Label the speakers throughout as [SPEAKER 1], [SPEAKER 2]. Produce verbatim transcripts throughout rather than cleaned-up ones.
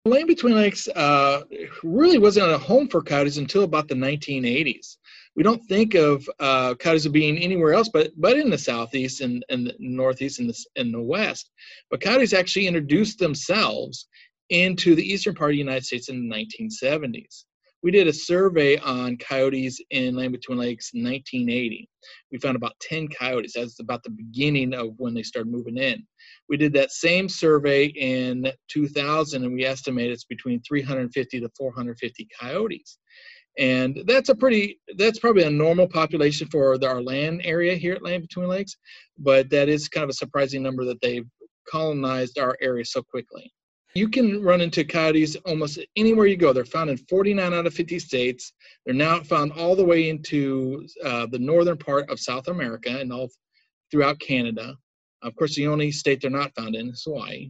[SPEAKER 1] Land Between Lakes uh, really wasn't a home for coyotes until about the nineteen eighties. We don't think of uh, coyotes being anywhere else but but in the southeast and, and the northeast and the, and the west. But coyotes actually introduced themselves into the eastern part of the United States in the nineteen seventies. We did a survey on coyotes in Land Between Lakes in nineteen eighty. We found about ten coyotes. That's about the beginning of when they started moving in. We did that same survey in two thousand, and we estimate it's between three hundred fifty to four hundred fifty coyotes. And that's a pretty, that's probably a normal population for the, our land area here at Land Between Lakes, but that is kind of a surprising number that they've colonized our area so quickly. You can run into coyotes almost anywhere you go. They're found in forty-nine out of fifty states. They're now found all the way into uh, the northern part of South America and all throughout Canada. Of course, the only state they're not found in is Hawaii.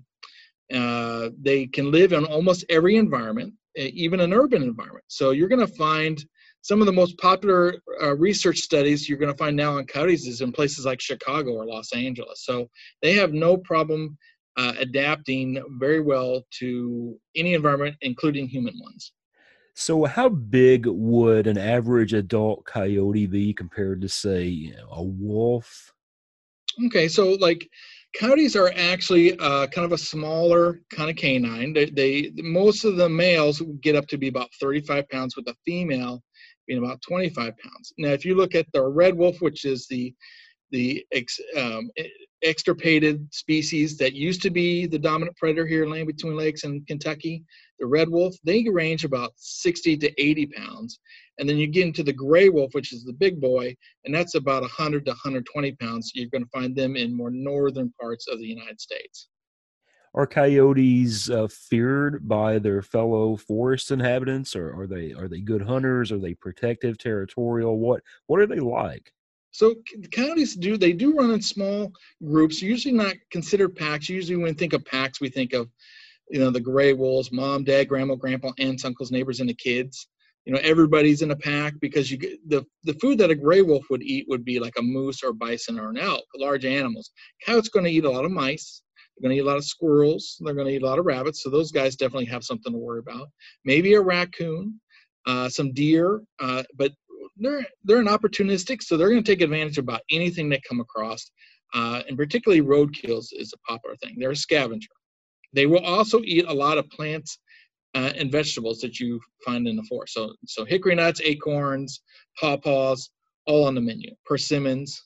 [SPEAKER 1] Uh, they can live in almost every environment, even an urban environment. So you're going to find some of the most popular uh, research studies you're going to find now on coyotes is in places like Chicago or Los Angeles. So they have no problem uh, adapting very well to any environment, including human ones.
[SPEAKER 2] So how big would an average adult coyote be compared to, say, you know, a wolf?
[SPEAKER 1] Okay, so like coyotes are actually uh, kind of a smaller kind of canine. They, they most of the males get up to be about thirty-five pounds, with the female being about twenty-five pounds. Now, if you look at the red wolf, which is the the ex, um, extirpated species that used to be the dominant predator here in Land Between Lakes in Kentucky, the red wolf, they range about sixty to eighty pounds. And then you get into the gray wolf, which is the big boy, and that's about one hundred to one hundred twenty pounds. You're going to find them in more northern parts of the United States.
[SPEAKER 2] Are coyotes uh, feared by their fellow forest inhabitants, or are they are they good hunters? Are they protective, territorial? What what are they like?
[SPEAKER 1] So the coyotes do, they do run in small groups, usually not considered packs. Usually when we think of packs, we think of, you know, the gray wolves, mom, dad, grandma, grandpa, aunts, uncles, neighbors, and the kids. You know, everybody's in a pack because you get the, the food that a gray wolf would eat would be like a moose or bison or an elk, large animals. Coyote's going to eat a lot of mice. They're going to eat a lot of squirrels. They're going to eat a lot of rabbits. So those guys definitely have something to worry about. Maybe a raccoon, uh, some deer, uh, but they're they're an opportunistic, so they're going to take advantage of about anything they come across, uh, and particularly roadkills is a popular thing. They're a scavenger. They will also eat a lot of plants uh, and vegetables that you find in the forest. So so hickory nuts, acorns, pawpaws, all on the menu. Persimmons.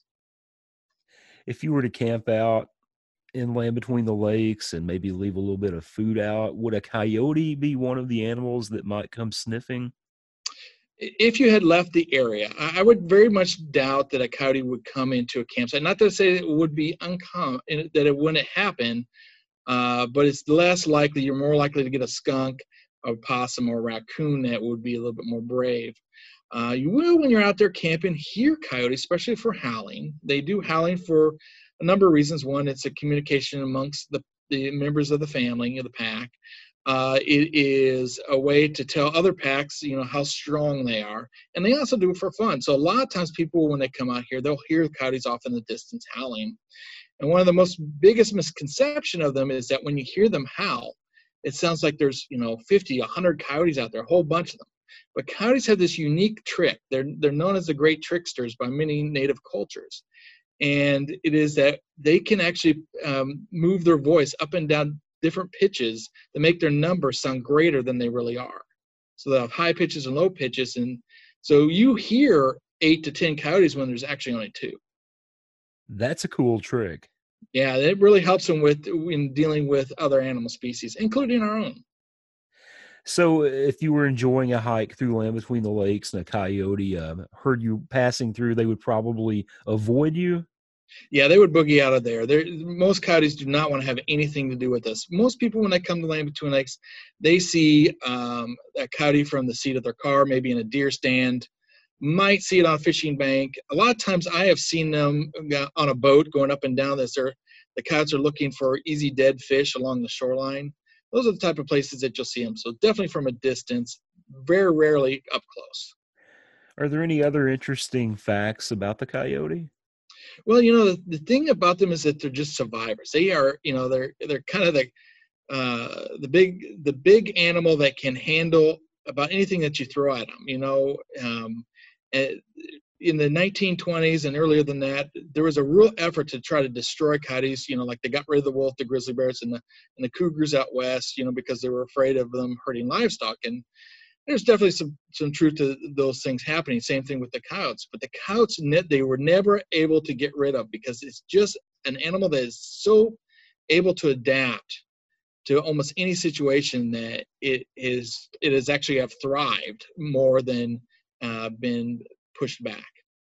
[SPEAKER 2] If you were to camp out in Land Between the Lakes and maybe leave a little bit of food out, would a coyote be one of the animals that might come sniffing?
[SPEAKER 1] If you had left the area, I would very much doubt that a coyote would come into a campsite. Not to say it would be uncommon, that it wouldn't happen, uh, but it's less likely. You're more likely to get a skunk, a possum, or a raccoon that would be a little bit more brave. Uh, you will, when you're out there camping, hear coyotes, especially for howling. They do howling for a number of reasons. One, it's a communication amongst the, the members of the family, of the pack. Uh, it is a way to tell other packs, you know, how strong they are. And they also do it for fun. So a lot of times people, when they come out here, they'll hear coyotes off in the distance howling. And one of the most biggest misconception of them is that when you hear them howl, it sounds like there's, you know, fifty, one hundred coyotes out there, a whole bunch of them. But coyotes have this unique trick. They're, they're known as the great tricksters by many native cultures. And it is that they can actually um, move their voice up and down different pitches to make their numbers sound greater than they really are. So they have high pitches and low pitches. And so you hear eight to ten coyotes when there's actually only two.
[SPEAKER 2] That's a cool trick.
[SPEAKER 1] Yeah, it really helps them with in dealing with other animal species, including our own.
[SPEAKER 2] So if you were enjoying a hike through Land Between the Lakes and a coyote uh, heard you passing through, they would probably avoid you?
[SPEAKER 1] Yeah, they would boogie out of there. They're, most coyotes do not want to have anything to do with us. Most people, when they come to Land Between Lakes, they see um, a coyote from the seat of their car, maybe in a deer stand, might see it on a fishing bank. A lot of times I have seen them on a boat going up and down this. They're, the coyotes are looking for easy dead fish along the shoreline. Those are the type of places that you'll see them. So definitely from a distance, very rarely up close.
[SPEAKER 2] Are there any other interesting facts about the coyote?
[SPEAKER 1] Well, you know, the, the thing about them is that they're just survivors. They are, you know, they're they're kind of the uh, the big the big animal that can handle about anything that you throw at them. You know, um, in the nineteen twenties and earlier than that, there was a real effort to try to destroy coyotes. You know, like they got rid of the wolf, the grizzly bears, and the and the cougars out west. You know, because they were afraid of them hurting livestock. And there's definitely some some truth to those things happening. Same thing with the coyotes. But the coyotes, they were never able to get rid of, because it's just an animal that is so able to adapt to almost any situation that it is it has actually have thrived more than uh, been pushed back.